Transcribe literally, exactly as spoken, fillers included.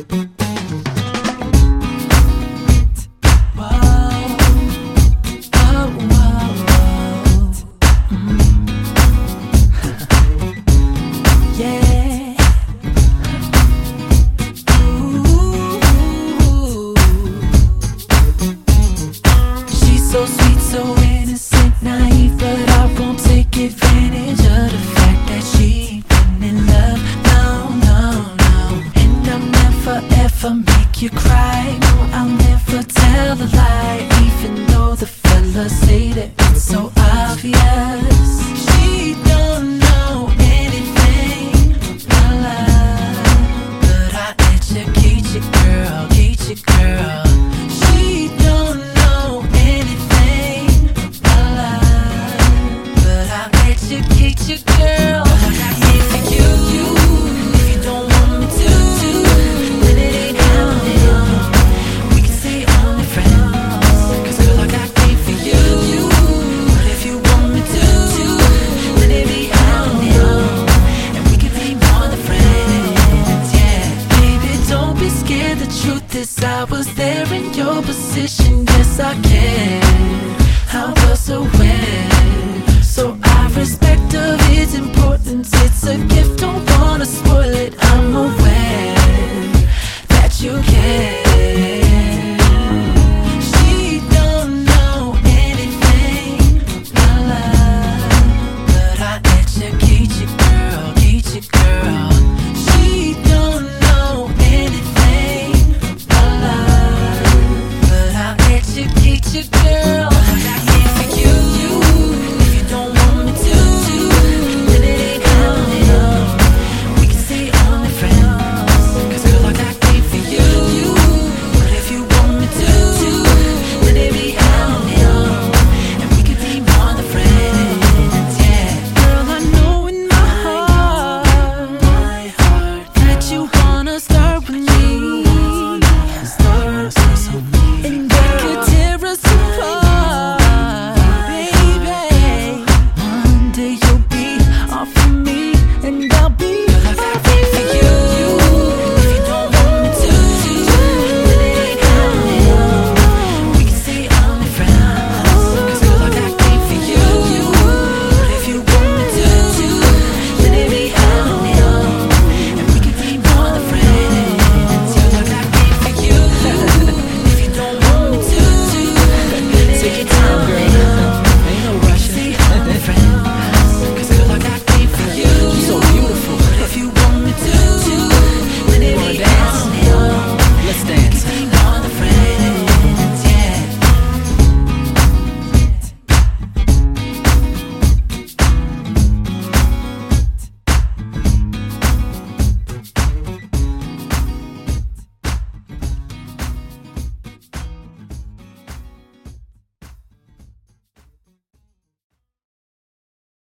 So sweet, so innocent, naive, but I won't take advantage of the fact that she been in love. No, no, no. And I'll never ever make you cry. No, I'll never tell a lie, even though the fellas say that it's so obvious. She don't know anything about love, but I educate you, girl, teach you, girl. She don't know anything about love, but I educate you, girl. I got it for you, you. If you don't want me to, to, then it ain't happening. We can stay only friends, 'cause girl, I got it for you, you. But if you want me to, to, then it be happening, and we can be more than friends, yeah. Baby, don't be scared, the truth is I was there in your position. Yes, I can, I was aware, so I respect of its importance. It's a gift, don't wanna spoil it. I'm aware that you care.